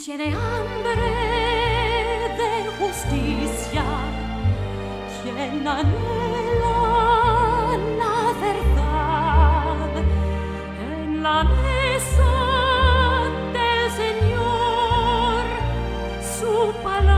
tiene hambre de justicia, quien anhela la verdad en la mesa del Señor, su palabra